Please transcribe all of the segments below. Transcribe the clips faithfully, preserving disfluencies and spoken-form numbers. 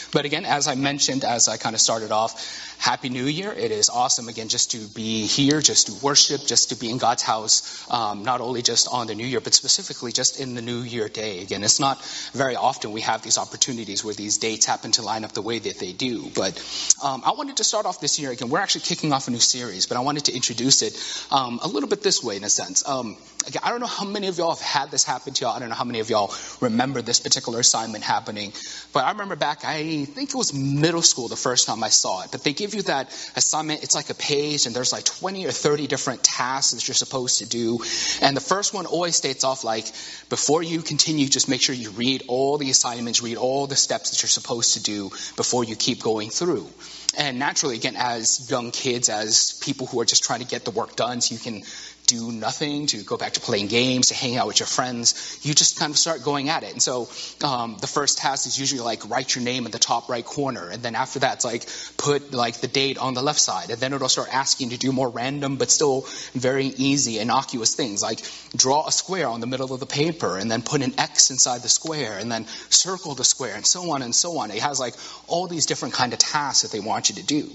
But again, as I mentioned, as I kind of started off, Happy New Year. It is awesome, again, just to be here, just to worship, just to be in God's house, um, not only just on the New Year, but specifically just in the New Year day. Again, it's not very often we have these opportunities where these dates happen to line up the way that they do. But um, I wanted to start off this year, again, we're actually kicking off a new series, but I wanted to introduce it um, a little bit this way, in a sense. Um, again, I don't know how many of y'all have had this happen to y'all. I don't know how many of y'all remember this particular assignment happening. But I remember back, I think it was middle school the first time I saw it. But they give you that assignment. It's like a page, and there's like twenty or thirty different tasks that you're supposed to do. And the first one always states off like, before you continue, just make sure you read all the assignments, read all the steps that you're supposed to do before you keep going through. And naturally, again, as young kids, as people who are just trying to get the work done so you can do nothing, to go back to playing games, to hang out with your friends, you just kind of start going at it. And so um, the first task is usually like write your name in the top right corner. And then after that, it's like put like the date on the left side. And then it'll start asking you to do more random but still very easy, innocuous things like draw a square on the middle of the paper and then put an X inside the square and then circle the square and so on and so on. It has like all these different kind of tasks that they want you to do.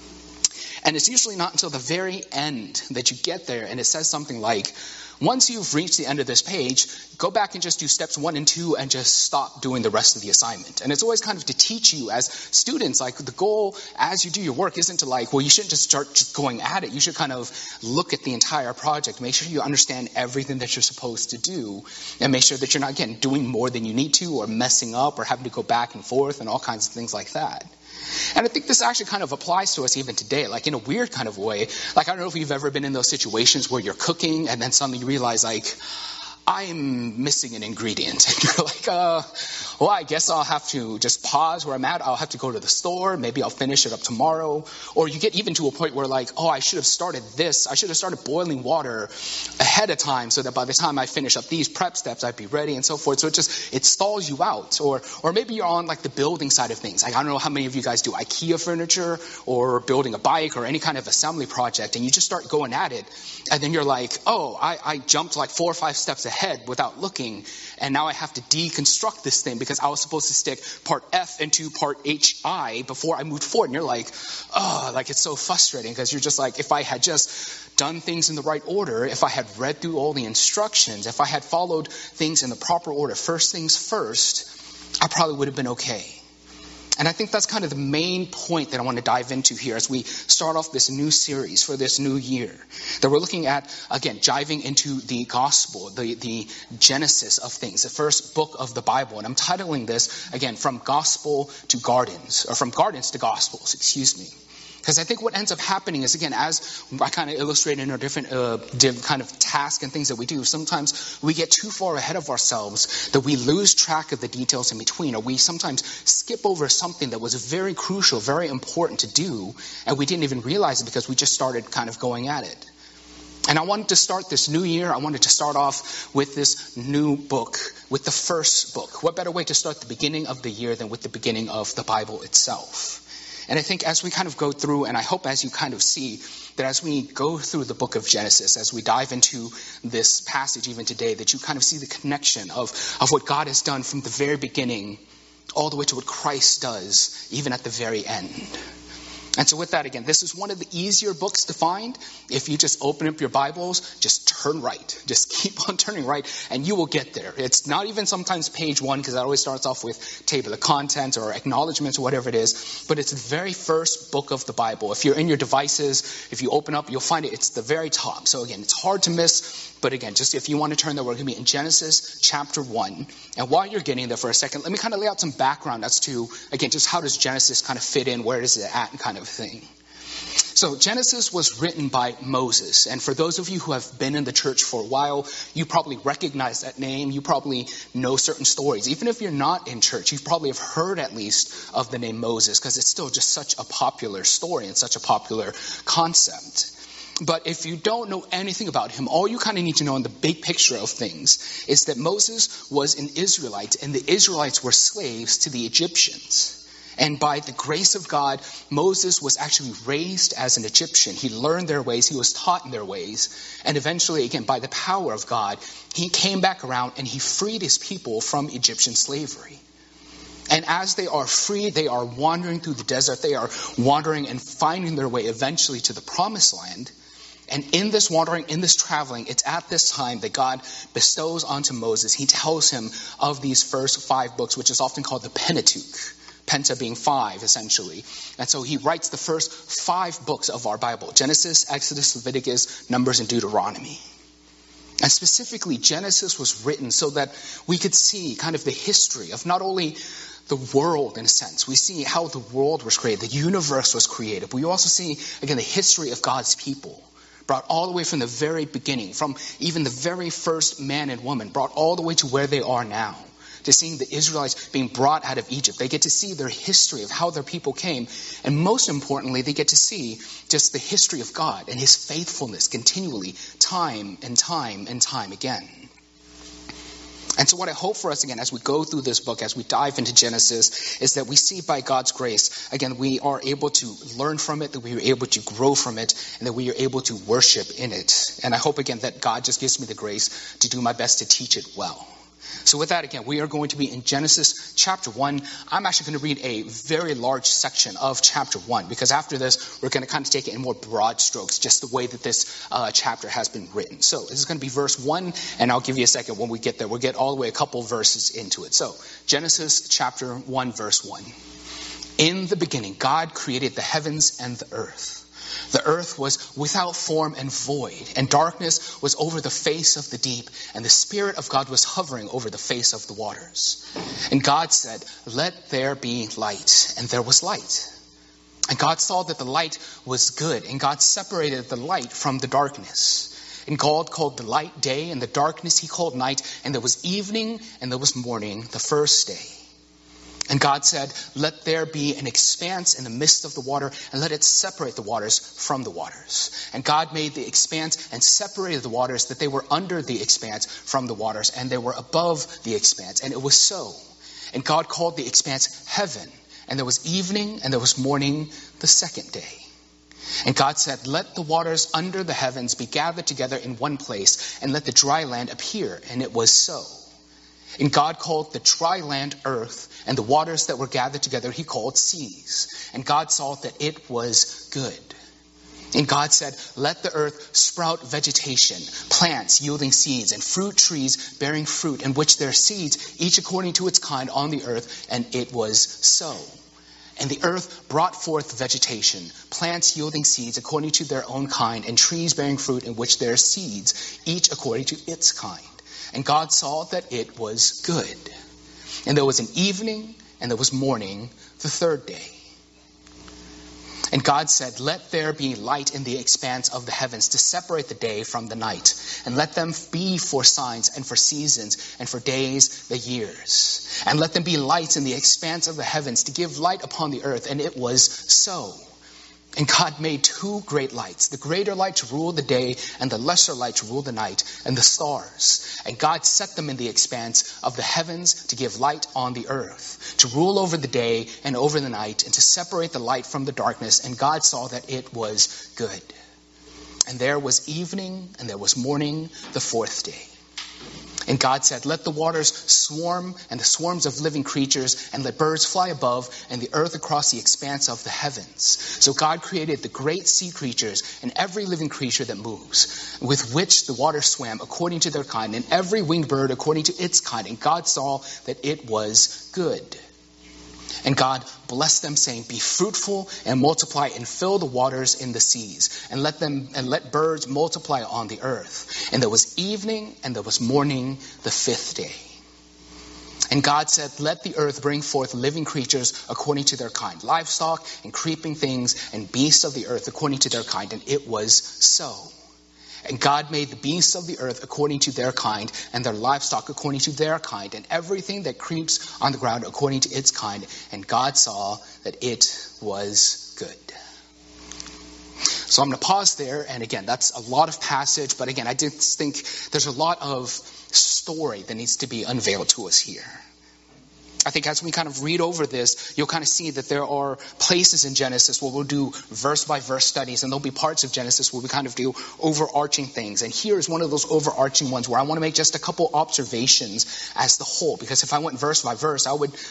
And it's usually not until the very end that you get there and it says something like, once you've reached the end of this page, go back and just do steps one and two and just stop doing the rest of the assignment. And it's always kind of to teach you as students, like the goal as you do your work isn't to like, well, you shouldn't just start just going at it. You should kind of look at the entire project, make sure you understand everything that you're supposed to do, and make sure that you're not, again, doing more than you need to or messing up or having to go back and forth and all kinds of things like that. And I think this actually kind of applies to us even today, like in a weird kind of way. Like, I don't know if you've ever been in those situations where you're cooking and then suddenly you realize, like, I'm missing an ingredient. And you're like, uh, well, I guess I'll have to just pause where I'm at. I'll have to go to the store. Maybe I'll finish it up tomorrow. Or you get even to a point where like, oh, I should have started this. I should have started boiling water ahead of time so that by the time I finish up these prep steps, I'd be ready and so forth. So it just, it stalls you out. Or, or maybe you're on like the building side of things. Like, I don't know how many of you guys do IKEA furniture or building a bike or any kind of assembly project. And you just start going at it. And then you're like, oh, I, I jumped like four or five steps ahead. Head without looking, and now I have to deconstruct this thing because I was supposed to stick part F into part H I before I moved forward. And you're like, oh, like it's so frustrating because you're just like, if I had just done things in the right order, if I had read through all the instructions, if I had followed things in the proper order, first things first, I probably would have been okay. And I think that's kind of the main point that I want to dive into here as we start off this new series for this new year. That we're looking at, again, diving into the gospel, the, the genesis of things, the first book of the Bible. And I'm titling this, again, From Gospel to Gardens, or From Gardens to Gospels, excuse me. Because I think what ends up happening is, again, as I kind of illustrate in our different uh, div kind of tasks and things that we do, sometimes we get too far ahead of ourselves that we lose track of the details in between, or we sometimes skip over something that was very crucial, very important to do, and we didn't even realize it because we just started kind of going at it. And I wanted to start this new year, I wanted to start off with this new book, with the first book. What better way to start the beginning of the year than with the beginning of the Bible itself? And I think as we kind of go through, and I hope as you kind of see, that as we go through the book of Genesis, as we dive into this passage even today, that you kind of see the connection of, of what God has done from the very beginning all the way to what Christ does, even at the very end. And so with that, again, this is one of the easier books to find. If you just open up your Bibles, just turn right. Just keep on turning right, and you will get there. It's not even sometimes page one, because that always starts off with table of contents or acknowledgments or whatever it is. But it's the very first book of the Bible. If you're in your devices, if you open up, you'll find it. It's the very top. So again, it's hard to miss. But again, just if you want to turn there, we're going to be in Genesis chapter one. And while you're getting there for a second, let me kind of lay out some background as to, again, just how does Genesis kind of fit in, where is it at, and kind of thing. So Genesis was written by Moses. And for those of you who have been in the church for a while, you probably recognize that name. You probably know certain stories. Even if you're not in church, you probably have heard at least of the name Moses, because it's still just such a popular story and such a popular concept. But if you don't know anything about him, all you kind of need to know in the big picture of things is that Moses was an Israelite, and the Israelites were slaves to the Egyptians. And by the grace of God, Moses was actually raised as an Egyptian. He learned their ways. He was taught in their ways. And eventually, again, by the power of God, he came back around and he freed his people from Egyptian slavery. And as they are free, they are wandering through the desert. They are wandering and finding their way eventually to the promised land. And in this wandering, in this traveling, it's at this time that God bestows onto Moses. He tells him of these first five books, which is often called the Pentateuch. Penta being five, essentially. And so he writes the first five books of our Bible: Genesis, Exodus, Leviticus, Numbers, and Deuteronomy. And specifically, Genesis was written so that we could see kind of the history of not only the world, in a sense. We see how the world was created, the universe was created. But we also see, again, the history of God's people, brought all the way from the very beginning, from even the very first man and woman, brought all the way to where they are now, to seeing the Israelites being brought out of Egypt. They get to see their history of how their people came. And most importantly, they get to see just the history of God and his faithfulness continually, time and time and time again. And so what I hope for us, again, as we go through this book, as we dive into Genesis, is that we see by God's grace, again, we are able to learn from it, that we are able to grow from it, and that we are able to worship in it. And I hope, again, that God just gives me the grace to do my best to teach it well. So with that, again, we are going to be in Genesis chapter one. I'm actually going to read a very large section of chapter one, because after this, we're going to kind of take it in more broad strokes, just the way that this uh, chapter has been written. So this is going to be verse one, and I'll give you a second when we get there. We'll get all the way a couple verses into it. So Genesis chapter one, verse one. In the beginning, God created the heavens and the earth. The earth was without form and void, and darkness was over the face of the deep, and the Spirit of God was hovering over the face of the waters. And God said, "Let there be light," and there was light. And God saw that the light was good, and God separated the light from the darkness. And God called the light day, and the darkness he called night, and there was evening, and there was morning, the first day. And God said, "Let there be an expanse in the midst of the water, and let it separate the waters from the waters." And God made the expanse and separated the waters, that they were under the expanse from the waters, and they were above the expanse. And it was so. And God called the expanse heaven. And there was evening, and there was morning, the second day. And God said, "Let the waters under the heavens be gathered together in one place, and let the dry land appear." And it was so. And God called the dry land earth, and the waters that were gathered together he called seas. And God saw that it was good. And God said, "Let the earth sprout vegetation, plants yielding seeds, and fruit trees bearing fruit, in which there are seeds, each according to its kind on the earth." And it was so. And the earth brought forth vegetation, plants yielding seeds according to their own kind, and trees bearing fruit, in which there are seeds, each according to its kind. And God saw that it was good. And there was an evening, and there was morning, the third day. And God said, "Let there be light in the expanse of the heavens to separate the day from the night. And let them be for signs and for seasons and for days, the years. And let them be lights in the expanse of the heavens to give light upon the earth." And it was so. And God made two great lights, the greater light to rule the day, and the lesser light to rule the night, and the stars. And God set them in the expanse of the heavens to give light on the earth, to rule over the day and over the night, and to separate the light from the darkness. And God saw that it was good. And there was evening, and there was morning, the fourth day. And God said, "Let the waters swarm, and the swarms of living creatures, and let birds fly above, and the earth across the expanse of the heavens." So God created the great sea creatures, and every living creature that moves, with which the waters swam according to their kind, and every winged bird according to its kind. And God saw that it was good. And God blessed them, saying, "Be fruitful and multiply, and fill the waters in the seas, and let them and let birds multiply on the earth." And there was evening, and there was morning, the fifth day. And God said, "Let the earth bring forth living creatures according to their kind, livestock and creeping things, and beasts of the earth according to their kind." And it was so. And God made the beasts of the earth according to their kind, and their livestock according to their kind, and everything that creeps on the ground according to its kind. And God saw that it was good. So I'm going to pause there. And again, that's a lot of passage. But again, I just think there's a lot of story that needs to be unveiled to us here. I think as we kind of read over this, you'll kind of see that there are places in Genesis where we'll do verse by verse studies, and there'll be parts of Genesis where we kind of do overarching things. And here is one of those overarching ones where I want to make just a couple observations as the whole, because if I went verse by verse, I would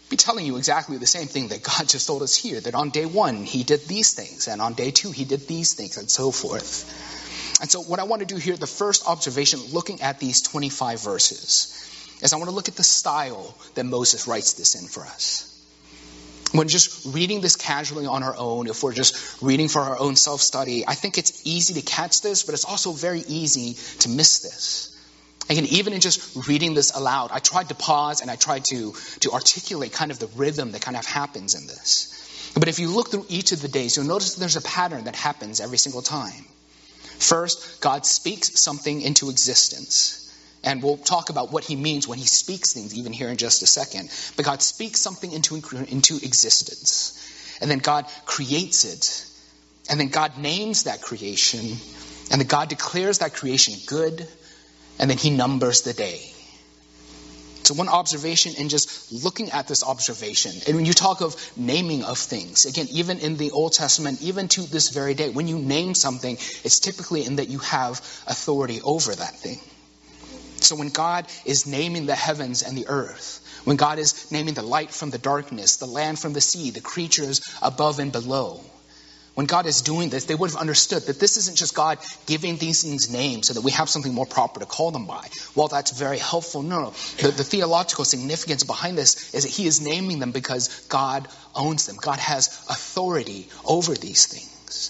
be telling you exactly the same thing that God just told us here, that on day one, he did these things, and on day two, he did these things, and so forth. And so what I want to do here, the first observation, looking at these twenty-five verses, is I want to look at the style that Moses writes this in for us. When just reading this casually on our own, if we're just reading for our own self-study, I think it's easy to catch this, but it's also very easy to miss this. Again, even in just reading this aloud, I tried to pause and I tried to, to articulate kind of the rhythm that kind of happens in this. But if you look through each of the days, you'll notice that there's a pattern that happens every single time. First, God speaks something into existence. And we'll talk about what he means when he speaks things, even here in just a second. But God speaks something into, into existence. And then God creates it. And then God names that creation. And then God declares that creation good. And then he numbers the day. So one observation in just looking at this observation, and when you talk of naming of things, again, even in the Old Testament, even to this very day, when you name something, it's typically in that you have authority over that thing. So when God is naming the heavens and the earth, when God is naming the light from the darkness, the land from the sea, the creatures above and below, when God is doing this, they would have understood that this isn't just God giving these things names so that we have something more proper to call them by. While that's very helpful, no, no. The, the theological significance behind this is that he is naming them because God owns them. God has authority over these things.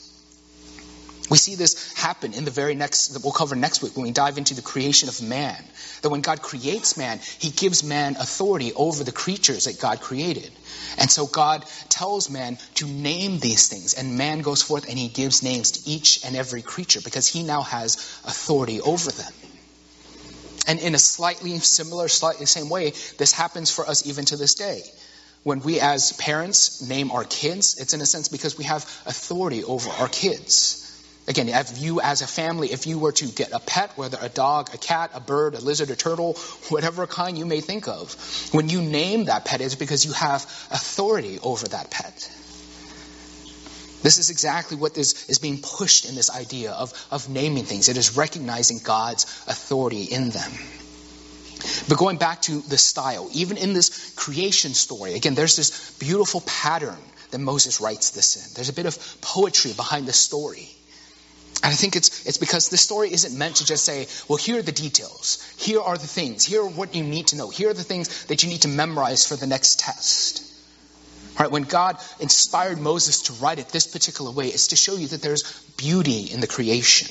We see this happen in the very next, that we'll cover next week when we dive into the creation of man. That when God creates man, he gives man authority over the creatures that God created. And so God tells man to name these things. And man goes forth and he gives names to each and every creature because he now has authority over them. And in a slightly similar, slightly same way, this happens for us even to this day. When we as parents name our kids, it's in a sense because we have authority over our kids. Again, if you as a family, if you were to get a pet, whether a dog, a cat, a bird, a lizard, a turtle, whatever kind you may think of, when you name that pet, it's because you have authority over that pet. This is exactly what is, is being pushed in this idea of, of naming things. It is recognizing God's authority in them. But going back to the style, even in this creation story, again, there's this beautiful pattern that Moses writes this in. There's a bit of poetry behind the story. And I think it's it's because this story isn't meant to just say, well, here are the details. Here are the things. Here are what you need to know. Here are the things that you need to memorize for the next test. All right, when God inspired Moses to write it this particular way, it's to show you that there's beauty in the creation.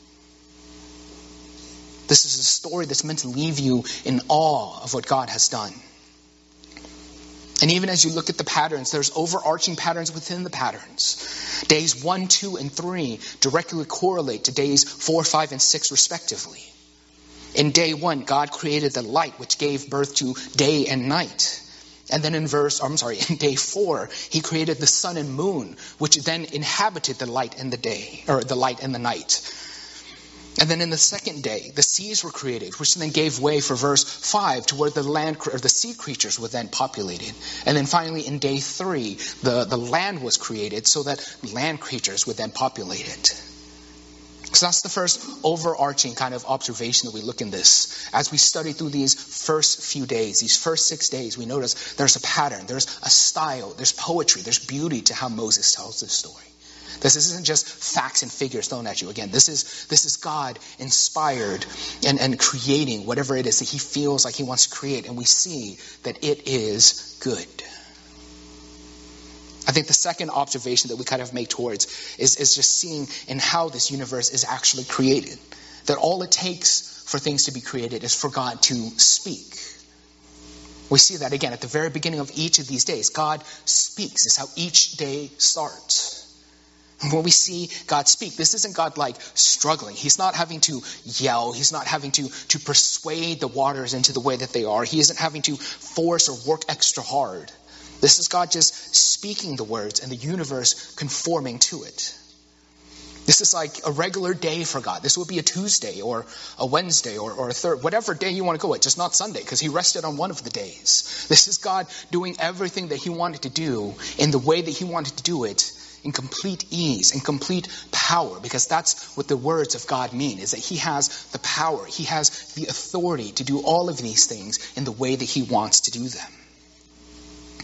This is a story that's meant to leave you in awe of what God has done. And even as you look at the patterns, there's overarching patterns within the patterns. Days one, two, and three directly correlate to days four, five, and six respectively. In day one, God created the light, which gave birth to day and night. And then in verse, I'm sorry, in day four, he created the sun and moon, which then inhabited the light and the day, or the light and the night. And then in the second day, the seas were created, which then gave way for verse five to where the land or the sea creatures were then populated. And then finally in day three, the, the land was created so that land creatures would then populate it. So that's the first overarching kind of observation that we look in this. As we study through these first few days, these first six days, we notice there's a pattern, there's a style, there's poetry, there's beauty to how Moses tells this story. This isn't just facts and figures thrown at you. Again, this is this is God inspired and, and creating whatever it is that he feels like he wants to create. And we see that it is good. I think the second observation that we kind of make towards is, is just seeing in how this universe is actually created. That all it takes for things to be created is for God to speak. We see that again at the very beginning of each of these days. God speaks. It's how each day starts. And when we see God speak, this isn't God like struggling. He's not having to yell. He's not having to, to persuade the waters into the way that they are. He isn't having to force or work extra hard. This is God just speaking the words and the universe conforming to it. This is like a regular day for God. This would be a Tuesday or a Wednesday or, or a third, whatever day you want to go with, just not Sunday because he rested on one of the days. This is God doing everything that he wanted to do in the way that he wanted to do it in complete ease, in complete power, because that's what the words of God mean, is that he has the power, he has the authority to do all of these things in the way that he wants to do them.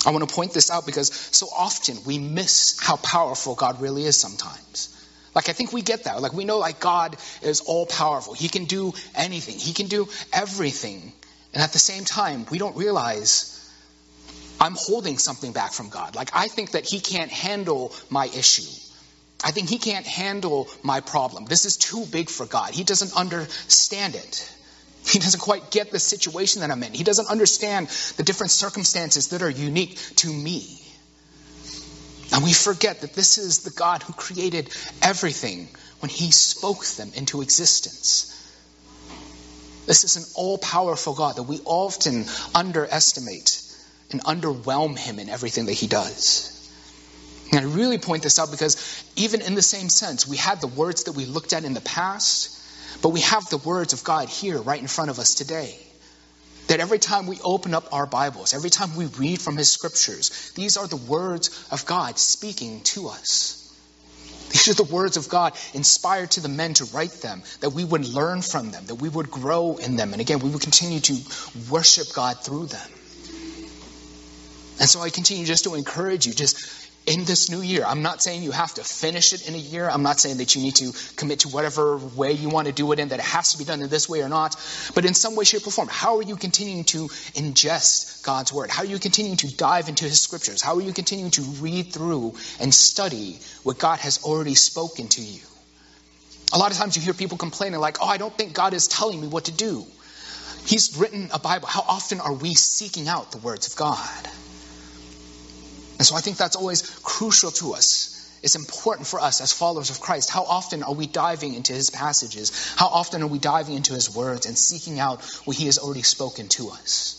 I want to point this out because so often we miss how powerful God really is sometimes. Like, I think we get that. Like, we know, like, God is all powerful. He can do anything. He can do everything. And at the same time, we don't realize I'm holding something back from God. Like, I think that he can't handle my issue. I think he can't handle my problem. This is too big for God. He doesn't understand it. He doesn't quite get the situation that I'm in. He doesn't understand the different circumstances that are unique to me. And we forget that this is the God who created everything when he spoke them into existence. This is an all-powerful God that we often underestimate and underwhelm him in everything that he does. And I really point this out because even in the same sense, we had the words that we looked at in the past, but we have the words of God here right in front of us today. That every time we open up our Bibles, every time we read from his scriptures, these are the words of God speaking to us. These are the words of God inspired to the men to write them, that we would learn from them, that we would grow in them. And again, we would continue to worship God through them. And so I continue just to encourage you, just in this new year. I'm not saying you have to finish it in a year. I'm not saying that you need to commit to whatever way you want to do it in, that it has to be done in this way or not. But in some way, shape, or form, how are you continuing to ingest God's word? How are you continuing to dive into his scriptures? How are you continuing to read through and study what God has already spoken to you? A lot of times you hear people complaining like, oh, I don't think God is telling me what to do. He's written a Bible. How often are we seeking out the words of God? And so I think that's always crucial to us. It's important for us as followers of Christ. How often are we diving into his passages? How often are we diving into his words and seeking out what he has already spoken to us?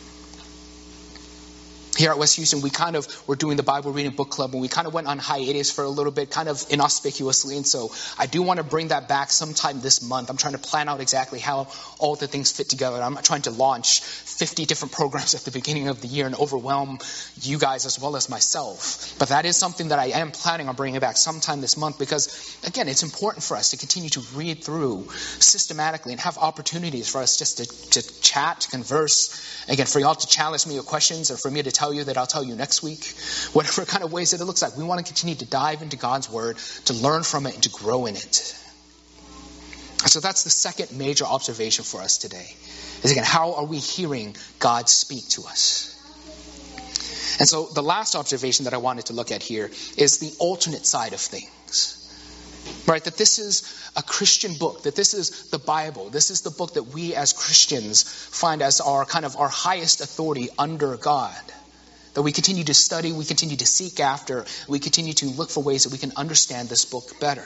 Here at West Houston, we kind of were doing the Bible reading book club, and we kind of went on hiatus for a little bit, kind of inauspiciously. And so I do want to bring that back sometime this month. I'm trying to plan out exactly how all the things fit together. I'm not trying to launch fifty different programs at the beginning of the year and overwhelm you guys as well as myself. But that is something that I am planning on bringing back sometime this month because, again, it's important for us to continue to read through systematically and have opportunities for us just to, to chat, to converse. Again, for y'all to challenge me with questions or for me to tell you that I'll tell you next week. Whatever kind of ways that it looks like. We want to continue to dive into God's word, to learn from it, and to grow in it. So that's the second major observation for us today. Is again, how are we hearing God speak to us? And so the last observation that I wanted to look at here is the alternate side of things. Right, that this is a Christian book, that this is the Bible. This is the book that we as Christians find as our kind of our highest authority under God. That we continue to study, we continue to seek after, we continue to look for ways that we can understand this book better.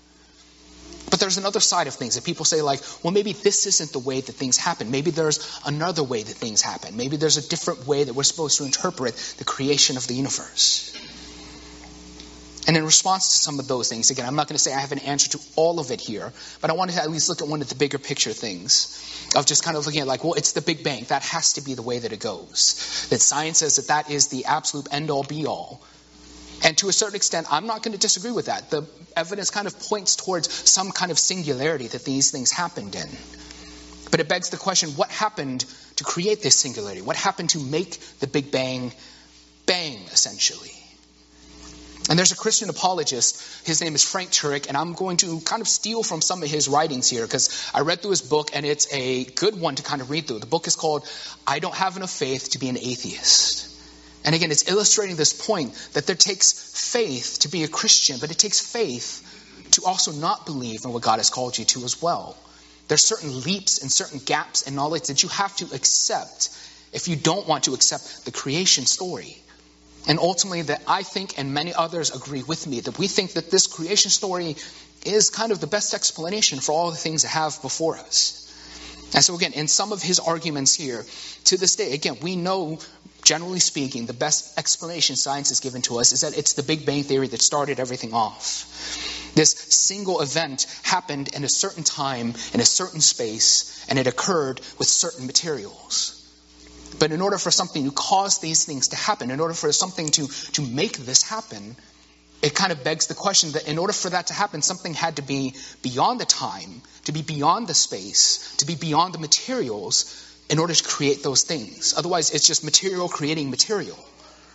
But there's another side of things that people say like, well, maybe this isn't the way that things happen. Maybe there's another way that things happen. Maybe there's a different way that we're supposed to interpret the creation of the universe. And in response to some of those things, again, I'm not going to say I have an answer to all of it here, but I wanted to at least look at one of the bigger picture things of just kind of looking at like, well, it's the Big Bang. That has to be the way that it goes. That science says that that is the absolute end-all, be-all. And to a certain extent, I'm not going to disagree with that. The evidence kind of points towards some kind of singularity that these things happened in. But it begs the question, what happened to create this singularity? What happened to make the Big Bang bang, essentially? And there's a Christian apologist, his name is Frank Turek, and I'm going to kind of steal from some of his writings here because I read through his book and it's a good one to kind of read through. The book is called I Don't Have Enough Faith to Be an Atheist. And again, it's illustrating this point that there takes faith to be a Christian, but it takes faith to also not believe in what God has called you to as well. There's certain leaps and certain gaps in knowledge that you have to accept if you don't want to accept the creation story. And ultimately that I think, and many others agree with me, that we think that this creation story is kind of the best explanation for all the things that have before us. And so again, in some of his arguments here, to this day, again, we know, generally speaking, the best explanation science has given to us is that it's the Big Bang Theory that started everything off. This single event happened in a certain time, in a certain space, and it occurred with certain materials. But in order for something to cause these things to happen, in order for something to, to make this happen, it kind of begs the question that in order for that to happen, something had to be beyond the time, to be beyond the space, to be beyond the materials in order to create those things. Otherwise, it's just material creating material.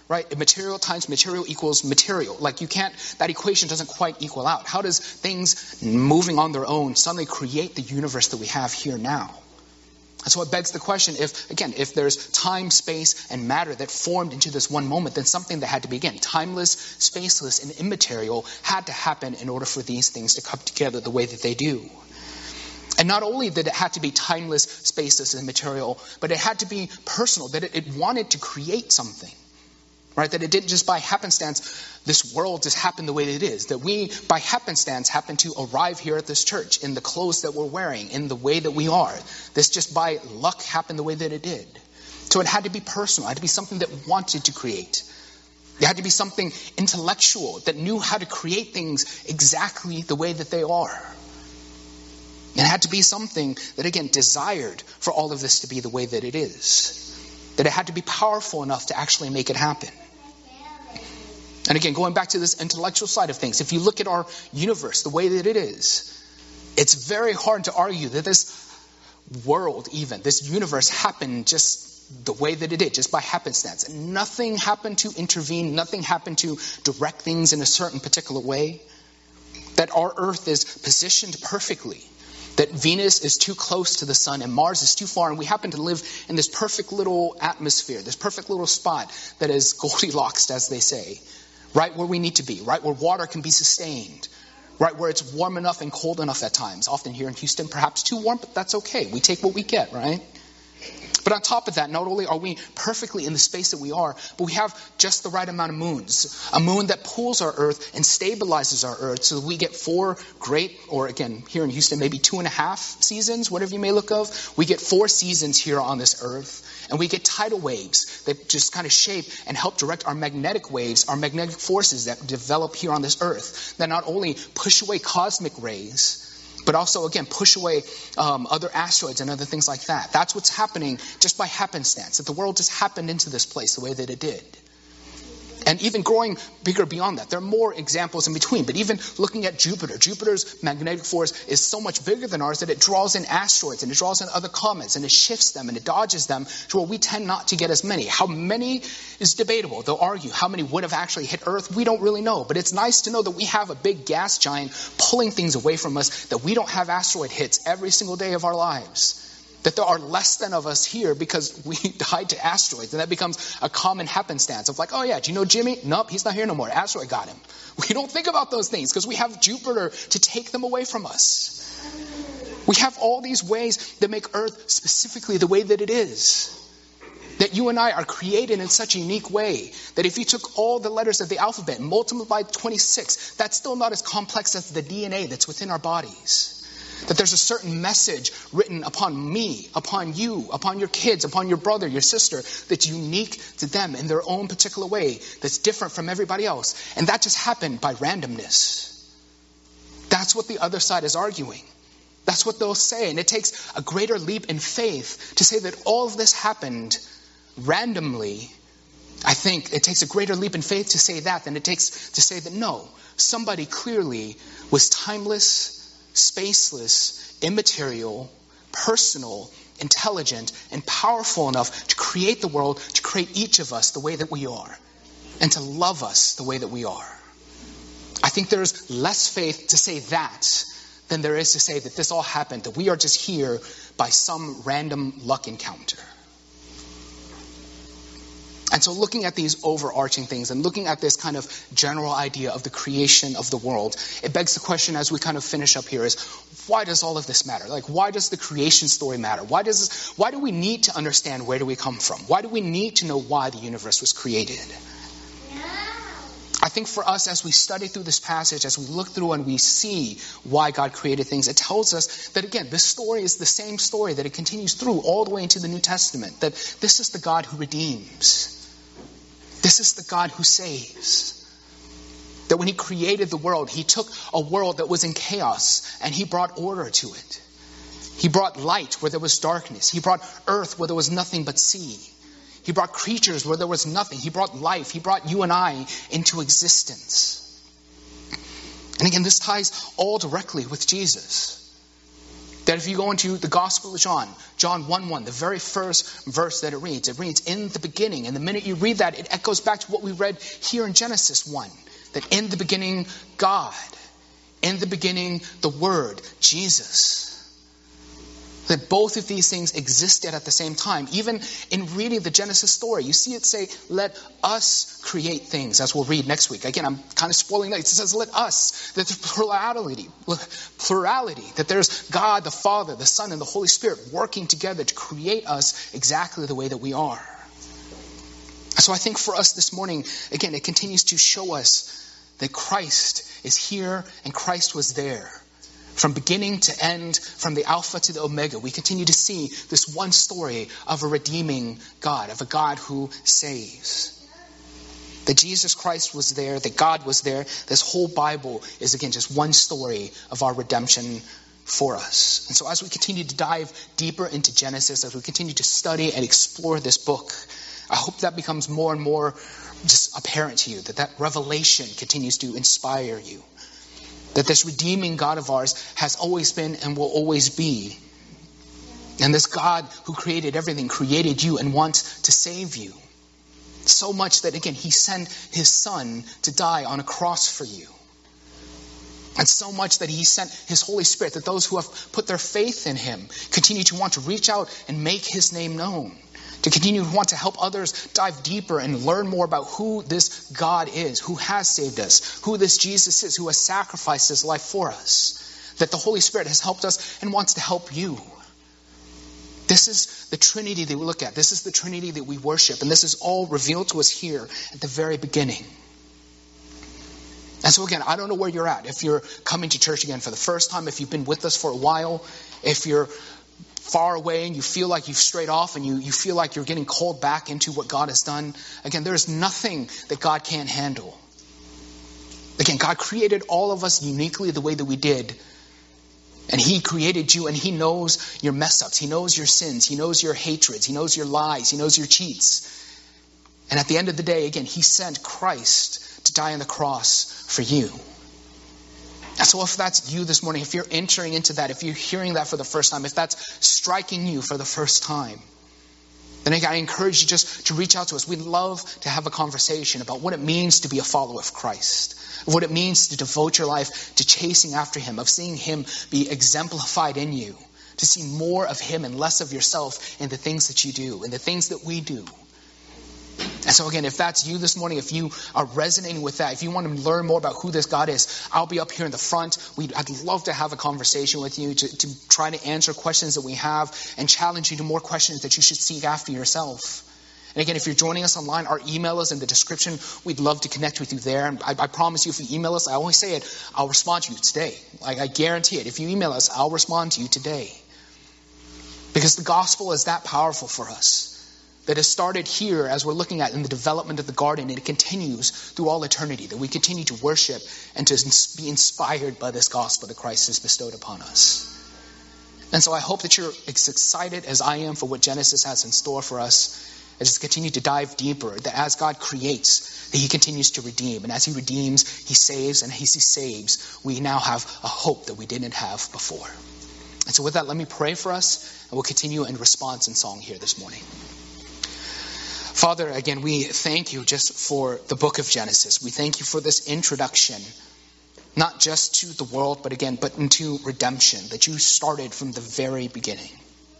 right? Material times material equals material. Like you can't, that equation doesn't quite equal out. How does things moving on their own suddenly create the universe that we have here now? And so it begs the question, if, again, if there's time, space, and matter that formed into this one moment, then something that had to be, again, timeless, spaceless, and immaterial had to happen in order for these things to come together the way that they do. And not only did it have to be timeless, spaceless, and immaterial, but it had to be personal, that it, it wanted to create something. Right? That it didn't just by happenstance, this world just happened the way that it is. That we, by happenstance, happen to arrive here at this church in the clothes that we're wearing, in the way that we are. This just by luck happened the way that it did. So it had to be personal. It had to be something that wanted to create. It had to be something intellectual that knew how to create things exactly the way that they are. It had to be something that, again, desired for all of this to be the way that it is. That it had to be powerful enough to actually make it happen. And again, going back to this intellectual side of things, if you look at our universe the way that it is, it's very hard to argue that this world even, this universe happened just the way that it did, just by happenstance. And nothing happened to intervene, nothing happened to direct things in a certain particular way. That our earth is positioned perfectly. That Venus is too close to the sun and Mars is too far, and we happen to live in this perfect little atmosphere, this perfect little spot that is Goldilocks, as they say, right where we need to be, right where water can be sustained, right where it's warm enough and cold enough at times. Often here in Houston, perhaps too warm, but that's okay. We take what we get, right? But on top of that, not only are we perfectly in the space that we are, but we have just the right amount of moons. A moon that pulls our Earth and stabilizes our Earth so that we get four great, or again, here in Houston, maybe two and a half seasons, whatever you may look of. We get four seasons here on this Earth. And we get tidal waves that just kind of shape and help direct our magnetic waves, our magnetic forces that develop here on this Earth. That not only push away cosmic rays, but also, again, push away um, other asteroids and other things like that. That's what's happening just by happenstance, that the world just happened into this place the way that it did. And even growing bigger beyond that, there are more examples in between. But even looking at Jupiter, Jupiter's magnetic force is so much bigger than ours that it draws in asteroids and it draws in other comets and it shifts them and it dodges them to where we tend not to get as many. How many is debatable. They'll argue how many would have actually hit Earth. We don't really know. But it's nice to know that we have a big gas giant pulling things away from us, that we don't have asteroid hits every single day of our lives. That there are less than of us here because we died to asteroids. And that becomes a common happenstance of like, oh yeah, do you know Jimmy? Nope, he's not here no more. Asteroid got him. We don't think about those things because we have Jupiter to take them away from us. We have all these ways that make Earth specifically the way that it is. That you and I are created in such a unique way that if you took all the letters of the alphabet and multiplied by twenty-six, that's still not as complex as the D N A that's within our bodies. That there's a certain message written upon me, upon you, upon your kids, upon your brother, your sister, that's unique to them in their own particular way, that's different from everybody else. And that just happened by randomness. That's what the other side is arguing. That's what they'll say. And it takes a greater leap in faith to say that all of this happened randomly. I think it takes a greater leap in faith to say that than it takes to say that no, somebody clearly was timeless, spaceless, immaterial, personal, intelligent, and powerful enough to create the world, to create each of us the way that we are, and to love us the way that we are. I think there's less faith to say that than there is to say that this all happened, that we are just here by some random luck encounter. And so looking at these overarching things and looking at this kind of general idea of the creation of the world, it begs the question as we kind of finish up here is, why does all of this matter? Like, why does the creation story matter? Why does this, why do we need to understand where do we come from? Why do we need to know why the universe was created? I think for us, as we study through this passage, as we look through and we see why God created things, it tells us that, again, this story is the same story, that it continues through all the way into the New Testament, that this is the God who redeems. This is the God who saves. That when he created the world, he took a world that was in chaos and he brought order to it. He brought light where there was darkness. He brought earth where there was nothing but sea. He brought creatures where there was nothing. He brought life. He brought you and I into existence. And again, this ties all directly with Jesus. That if you go into the Gospel of John, John one one, the very first verse that it reads, it reads, in the beginning. And the minute you read that, it echoes back to what we read here in Genesis one. That in the beginning, God. In the beginning, the Word, Jesus. That both of these things existed at the same time. Even in reading the Genesis story, you see it say, let us create things, as we'll read next week. Again, I'm kind of spoiling that. It says, let us. That there's plurality, plurality. That there's God, the Father, the Son, and the Holy Spirit working together to create us exactly the way that we are. So I think for us this morning, again, it continues to show us that Christ is here and Christ was there. From beginning to end, from the Alpha to the Omega, we continue to see this one story of a redeeming God, of a God who saves. That Jesus Christ was there, that God was there. This whole Bible is, again, just one story of our redemption for us. And so as we continue to dive deeper into Genesis, as we continue to study and explore this book, I hope that becomes more and more just apparent to you, that that revelation continues to inspire you. That this redeeming God of ours has always been and will always be. And this God who created everything, created you and wants to save you. So much that, again, he sent his Son to die on a cross for you. And so much that he sent his Holy Spirit, that those who have put their faith in him continue to want to reach out and make his name known. To continue to want to help others dive deeper and learn more about who this God is, who has saved us, who this Jesus is, who has sacrificed his life for us. That the Holy Spirit has helped us and wants to help you. This is the Trinity that we look at. This is the Trinity that we worship. And this is all revealed to us here at the very beginning. And so again, I don't know where you're at. If you're coming to church again for the first time, if you've been with us for a while, if you're far away and you feel like you've strayed off and you, you feel like you're getting called back into what God has done. Again, there's nothing that God can't handle. Again, God created all of us uniquely the way that we did. And he created you and he knows your mess ups. He knows your sins. He knows your hatreds. He knows your lies. He knows your cheats. And at the end of the day, again, he sent Christ to die on the cross for you. And so if that's you this morning, if you're entering into that, if you're hearing that for the first time, if that's striking you for the first time, then I encourage you just to reach out to us. We'd love to have a conversation about what it means to be a follower of Christ, what it means to devote your life to chasing after him, of seeing him be exemplified in you, to see more of him and less of yourself in the things that you do, in the things that we do. And so again, if that's you this morning, if you are resonating with that, if you want to learn more about who this God is, I'll be up here in the front. We'd, I'd love to have a conversation with you to, to try to answer questions that we have and challenge you to more questions that you should seek after yourself. And again, if you're joining us online, our email is in the description. We'd love to connect with you there. And I, I promise you, if you email us, I always say it, I'll respond to you today. Like I guarantee it. If you email us, I'll respond to you today. Because the gospel is that powerful for us. That has started here as we're looking at in the development of the garden, and it continues through all eternity, that we continue to worship and to be inspired by this gospel that Christ has bestowed upon us. And so I hope that you're as excited as I am for what Genesis has in store for us, as we continue to dive deeper, that as God creates, that he continues to redeem. And as he redeems, he saves, and as he saves, we now have a hope that we didn't have before. And so with that, let me pray for us, and we'll continue in response in song here this morning. Father, again, we thank you just for the book of Genesis. We thank you for this introduction, not just to the world, but again, but into redemption, that you started from the very beginning.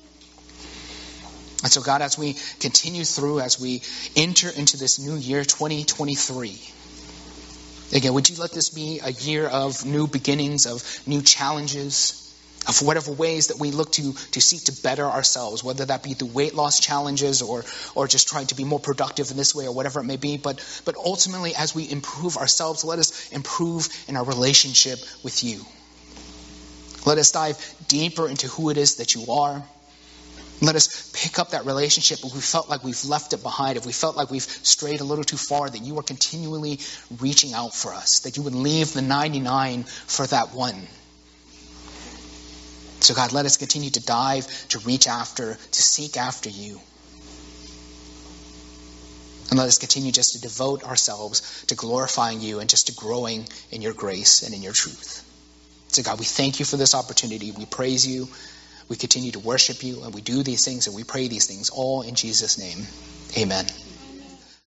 And so, God, as we continue through, as we enter into this new year, twenty twenty-three, again, would you let this be a year of new beginnings, of new challenges, of whatever ways that we look to to seek to better ourselves, whether that be through weight loss challenges or or just trying to be more productive in this way or whatever it may be. But but ultimately, as we improve ourselves, let us improve in our relationship with you. Let us dive deeper into who it is that you are. Let us pick up that relationship if we felt like we've left it behind, if we felt like we've strayed a little too far, that you are continually reaching out for us, that you would leave the ninety-nine for that one. So God, let us continue to dive, to reach after, to seek after you. And let us continue just to devote ourselves to glorifying you and just to growing in your grace and in your truth. So God, we thank you for this opportunity. We praise you. we continue to worship you, and we do these things and we pray these things all in Jesus' name. Amen.